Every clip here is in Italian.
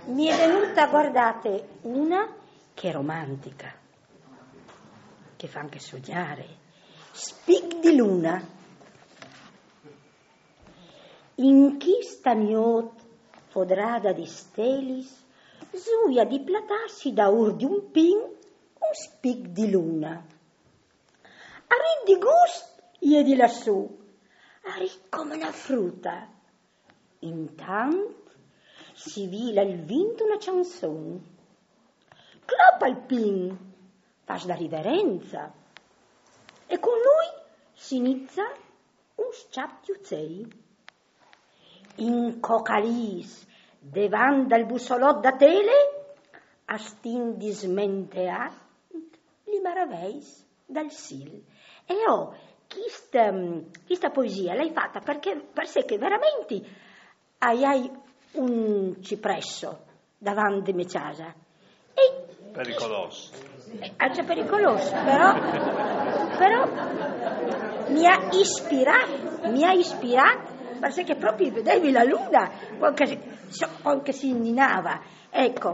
mi è venuta, guardate, una che è romantica, che fa anche sognare. Spig di luna. In chi staniot fodrada di stelis, zuia di platarsi da ur di un pin, un spig di luna. Arrid di gust, ie di lassù, arrid come una frutta. Intant si vila il vinto una canzone. Clapa il pin, fas la riverenza. E con lui si inizia un sciap di uzzei. In cocalis, devant dal bussolot da tele, astin dismenteat, li maraveis dal sil. E questa poesia l'hai fatta perché veramente hai un cipresso davanti a me casa. Pericoloso. Anche pericoloso, però mi ha ispirato perché proprio vedevi la luna che si inninava, ecco.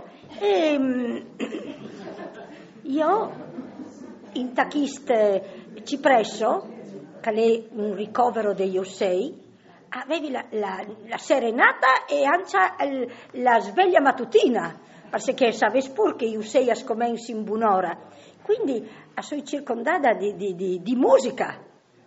Io in tachist cipresso, che è un ricovero degli ossei, avevi la serenata e anche la sveglia mattutina, perché sapessi pur che gli ossei ascomensi in buon'ora, quindi sono circondata di musica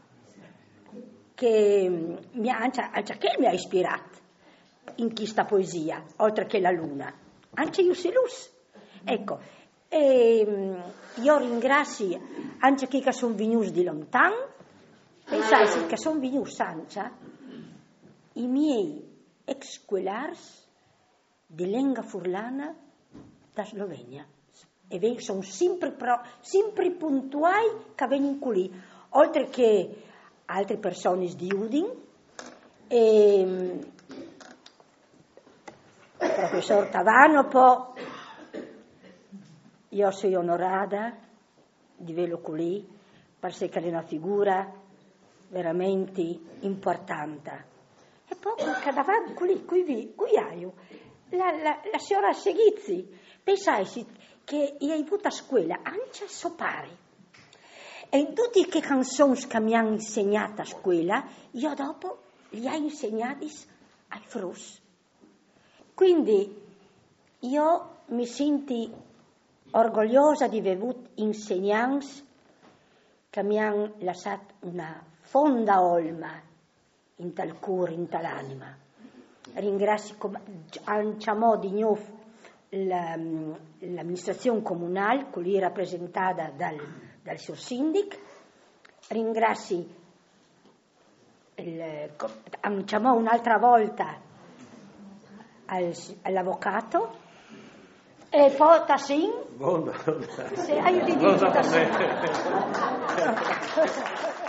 che mi ha ispirato in questa poesia, oltre che la luna, anche Iusilus. Ecco, io ringrazio anche chi che sono venuti di lontano, pensate che sono venuti senza i miei ex-scolars di lingua furlana da Slovenia. E sono sempre puntuali che vengono qui, oltre che altre persone di Udin, e il professor Tavanopo, io sono onorata di vederlo qui, perché è una figura veramente importante. E poi che davanti qui hai la signora Seghizzi, pensai che hai avuto a scuola anche a sopari. E in tutte le canzoni che mi hanno insegnato a scuola, io dopo li ho insegnati ai frus. Quindi io mi sento orgogliosa di aver avuto insegnanti che mi hanno lasciato una fonda olma in tal cuore, in tal'anima. Ringrazio anche di nuovo l'amministrazione comunale, con lì rappresentata dal suo sindaco. Ringrazio un'altra volta all'avvocato e poi Tassin, se hai utilizzato Tassin.